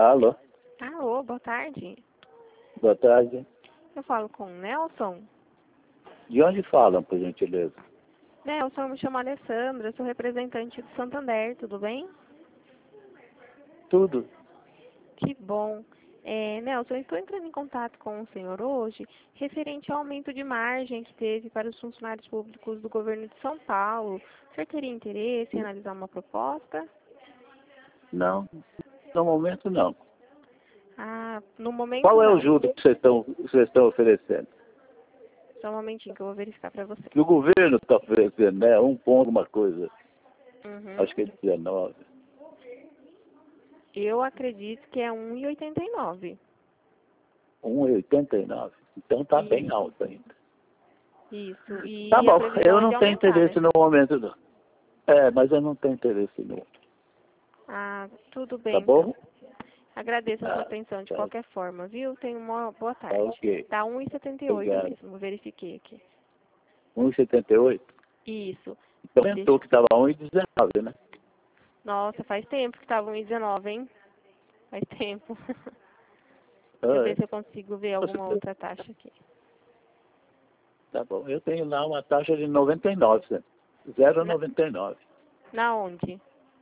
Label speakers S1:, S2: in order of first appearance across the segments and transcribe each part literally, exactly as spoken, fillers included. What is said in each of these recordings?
S1: Alô,
S2: Alô, boa tarde.
S1: boa tarde.
S2: Eu falo com o Nelson.
S1: De onde falam, por gentileza?
S2: Nelson, eu me chamo Alessandra, eu sou representante do Santander, tudo bem?
S1: Tudo.
S2: Que bom. É, Nelson, eu estou entrando em contato com o senhor hoje referente ao aumento de margem que teve para os funcionários públicos do governo de São Paulo. O senhor teria interesse em analisar uma proposta?
S1: Não, no momento não.
S2: Ah, no momento
S1: Qual é
S2: não.
S1: o juro que vocês estão, vocês estão oferecendo?
S2: Só um momentinho que eu vou verificar para você.
S1: Que o governo está oferecendo, né? Um ponto, uma coisa.
S2: Uhum.
S1: Acho que é dezenove.
S2: Eu acredito que é um e oitenta e nove.
S1: um e oitenta e nove. Então está
S2: Isso.
S1: bem alto ainda.
S2: Isso. E
S1: Tá
S2: a
S1: bom,
S2: previsão
S1: eu
S2: é
S1: não
S2: de
S1: tenho
S2: aumentar,
S1: interesse
S2: né?
S1: no momento não. É, mas eu não tenho interesse no.
S2: Ah, tudo
S1: Tá
S2: bem, então.
S1: bom?
S2: Agradeço a sua
S1: Ah,
S2: atenção de
S1: tá,
S2: qualquer forma, viu? Tenha uma boa
S1: tá
S2: tarde.
S1: ok.
S2: Tá um e setenta e oito
S1: Obrigado.
S2: mesmo, verifiquei aqui.
S1: um e setenta e oito?
S2: Isso.
S1: Então aumentou que estava um e dezenove, né?
S2: Nossa, faz tempo que tava um e dezenove, hein? Faz tempo. Deixa eu
S1: Ah,
S2: ver se eu consigo ver
S1: você
S2: alguma outra taxa aqui.
S1: Tá bom, eu tenho lá uma taxa de noventa e nove, zero vírgula
S2: Na,
S1: noventa e nove.
S2: na onde?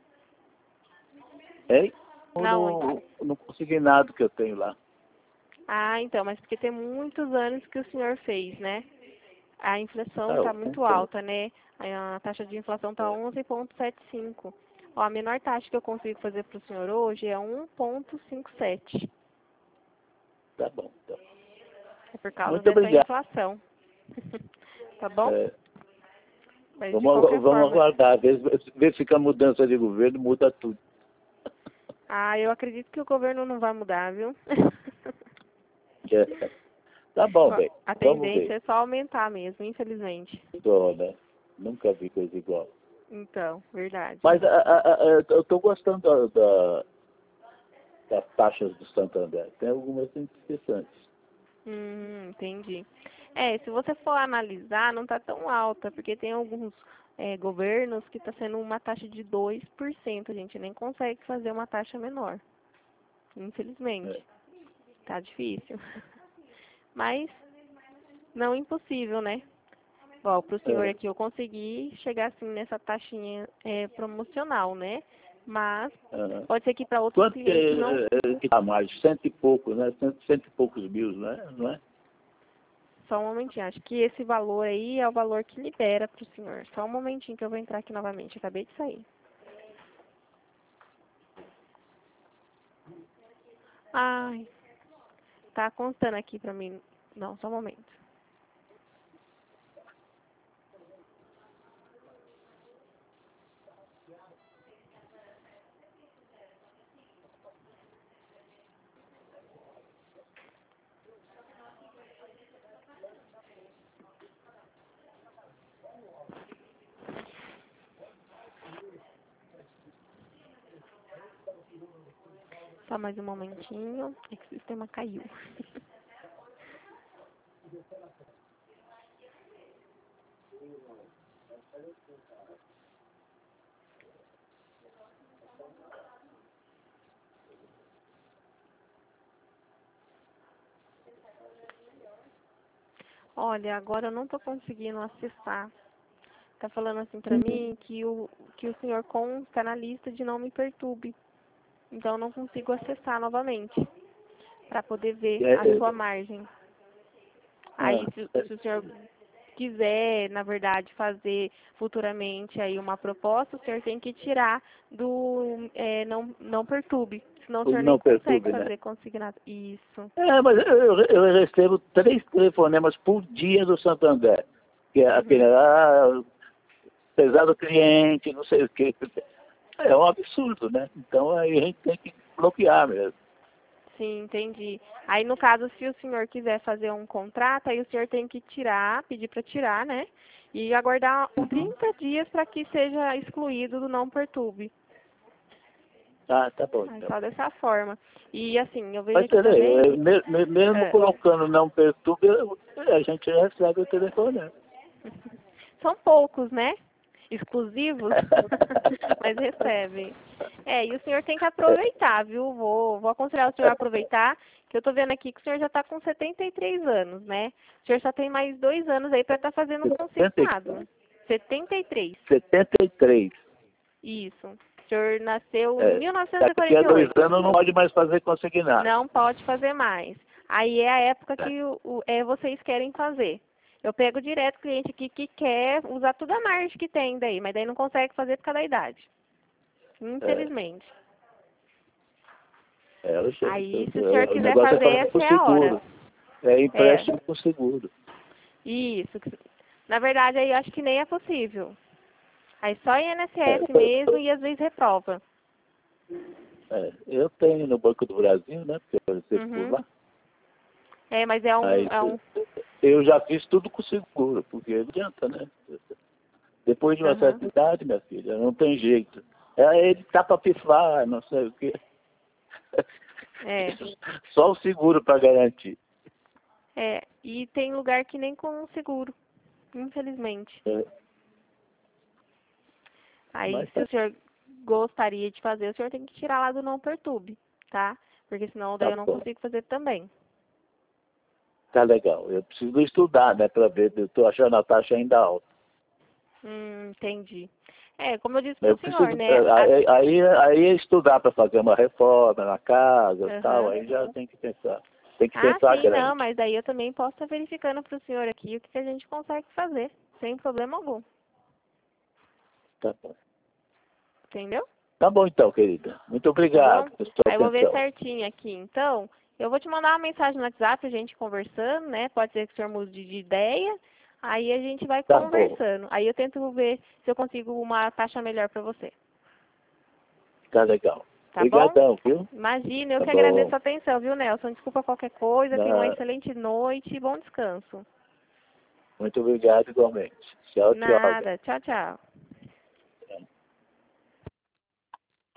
S1: Hein?
S2: Na onde?
S1: No, no consignado que eu tenho lá.
S2: Ah, então, mas porque tem muitos anos que o senhor fez, né? A inflação
S1: Ah,
S2: está
S1: eu
S2: muito
S1: então,
S2: alta, né? A taxa de inflação está onze vírgula setenta e cinco. Ó, a menor taxa que eu consigo fazer para o senhor hoje é um vírgula cinquenta e sete.
S1: tá bom. Então.
S2: É por causa
S1: Muito
S2: dessa
S1: obrigado.
S2: inflação. Tá bom?
S1: É,
S2: Mas de
S1: vamos,
S2: qualquer
S1: agu- vamos
S2: forma.
S1: aguardar, ver, ver se com a mudança de governo muda tudo.
S2: Ah, eu acredito que o governo não vai mudar, viu?
S1: É. Tá bom, bem.
S2: A
S1: Vamos
S2: tendência
S1: ver.
S2: é só aumentar mesmo, infelizmente.
S1: Tô, né? Nunca vi coisa igual.
S2: Então, verdade.
S1: Mas a, a, a, eu estou gostando da, da, das taxas do Santander. Tem algumas interessantes.
S2: Hum, entendi. É, se você for analisar, não está tão alta, porque tem alguns é, governos que está sendo uma taxa de dois por cento. A gente nem consegue fazer uma taxa menor.
S1: É.
S2: Infelizmente. Tá difícil. Mas não impossível, né? Igual, para o senhor
S1: É.
S2: aqui eu consegui chegar assim nessa taxinha é, promocional, né? Mas
S1: Aham.
S2: pode ser que para outros
S1: Quanto que
S2: clientes não.
S1: é, que dá mais? Cento e pouco, né? Cento, cento e poucos mil, não é? Não é?
S2: Só um momentinho. Acho que esse valor aí é o valor que libera para o senhor. Só um momentinho que eu vou entrar aqui novamente. Acabei de sair. Ai, tá constando aqui para mim. Não, só um momento. Só mais um momentinho. É que o sistema caiu. Olha, agora eu não tô conseguindo acessar. Tá falando assim pra mim que o, que o senhor consta na lista de não me perturbe. Então eu não consigo acessar novamente para poder ver
S1: É,
S2: a
S1: é,
S2: sua margem. Aí
S1: ah,
S2: se,
S1: é,
S2: se o senhor quiser, na verdade, fazer futuramente aí uma proposta, o senhor tem que tirar do é, não, não perturbe. Senão o senhor nem
S1: não
S2: consegue
S1: perturbe, né?
S2: fazer consignado. Isso.
S1: É, mas eu, eu recebo três telefonemas por dia do Santander. Que é aquele,
S2: Uhum.
S1: ah, pesado cliente, não sei o quê. É um absurdo, né? Então aí a gente tem que bloquear mesmo.
S2: Sim, entendi. Aí, no caso, se o senhor quiser fazer um contrato, aí o senhor tem que tirar, pedir para tirar, né? E aguardar
S1: Uhum.
S2: trinta dias para que seja excluído do não perturbe.
S1: Ah, tá bom,
S2: Aí,
S1: então.
S2: só dessa forma. E, assim, eu vejo
S1: Mas
S2: aqui
S1: peraí,
S2: também
S1: é,
S2: que...
S1: me- me- mesmo
S2: é,
S1: colocando não perturbe, a gente recebe o telefone.
S2: são poucos, né? exclusivos, mas recebem. É, e o senhor tem que aproveitar, viu? Vou, vou aconselhar o senhor a aproveitar, que eu tô vendo aqui que o senhor já está com setenta e três anos, né? O senhor só tem mais dois anos aí para estar tá fazendo um consignado. setenta e três.
S1: setenta e três.
S2: Isso. O senhor nasceu
S1: É,
S2: em mil novecentos e
S1: daqui a
S2: quarenta e oito.
S1: dois anos não pode mais fazer consignado.
S2: Não pode fazer mais. Aí é a época que o, o, é, vocês querem fazer. Eu pego direto cliente aqui que quer usar toda a margem que tem daí, mas daí não consegue fazer por causa da idade. Infelizmente.
S1: É, eu sei,
S2: Aí,
S1: eu,
S2: se o senhor
S1: eu, o
S2: quiser
S1: negócio
S2: fazer,
S1: é fazer com
S2: essa é a hora.
S1: seguro. É empréstimo com seguro.
S2: Isso. Na verdade, aí eu acho que nem é possível. Aí só I N S S mesmo e às vezes reprova.
S1: É, eu tenho no Banco do Brasil, né? Porque eu recebo
S2: Uhum.
S1: por lá.
S2: É, mas é um,
S1: Aí,
S2: é um...
S1: eu já fiz tudo com seguro, porque não adianta, né? Depois de uma
S2: Uhum.
S1: certa idade, minha filha, não tem jeito. É, ele tá para pifar, não sei o quê.
S2: É.
S1: Só o seguro para garantir.
S2: É, e tem lugar que nem com seguro, infelizmente.
S1: É.
S2: Aí,
S1: Mas
S2: se
S1: tá,
S2: o senhor gostaria de fazer, o senhor tem que tirar lá do não perturbe, tá? Porque senão daí
S1: tá
S2: eu não
S1: bom.
S2: consigo fazer também.
S1: Tá legal. Eu preciso estudar, né? Para ver, eu tô achando a taxa ainda alta.
S2: Hum, entendi. É, como eu disse pro
S1: Eu
S2: senhor,
S1: preciso,
S2: né? A...
S1: aí, aí, aí é estudar para fazer uma reforma na casa e
S2: Uhum.
S1: tal, aí já tem que pensar. Tem que
S2: Ah,
S1: pensar
S2: sim,
S1: grande.
S2: não, mas daí eu também posso estar verificando pro senhor aqui o que, que a gente consegue fazer, sem problema algum.
S1: Tá bom.
S2: Entendeu?
S1: Tá bom então, querida. Muito
S2: Tá
S1: obrigado
S2: bom?
S1: pela sua
S2: Aí eu vou ver
S1: atenção.
S2: certinho aqui. Então, eu vou te mandar uma mensagem no WhatsApp, a gente conversando, né? Pode ser que o senhor mude de ideia. Aí a gente vai
S1: Tá bom.
S2: conversando. Aí eu tento ver se eu consigo uma taxa melhor para você.
S1: Tá legal.
S2: Tá
S1: Obrigadão,
S2: bom?
S1: viu?
S2: Imagina, eu
S1: Tá
S2: que
S1: bom.
S2: agradeço a atenção, viu, Nelson? Desculpa qualquer coisa, tenha uma
S1: Na-
S2: excelente noite e bom descanso.
S1: Muito obrigado igualmente. Tchau, tchau.
S2: Nada. Tchau, tchau.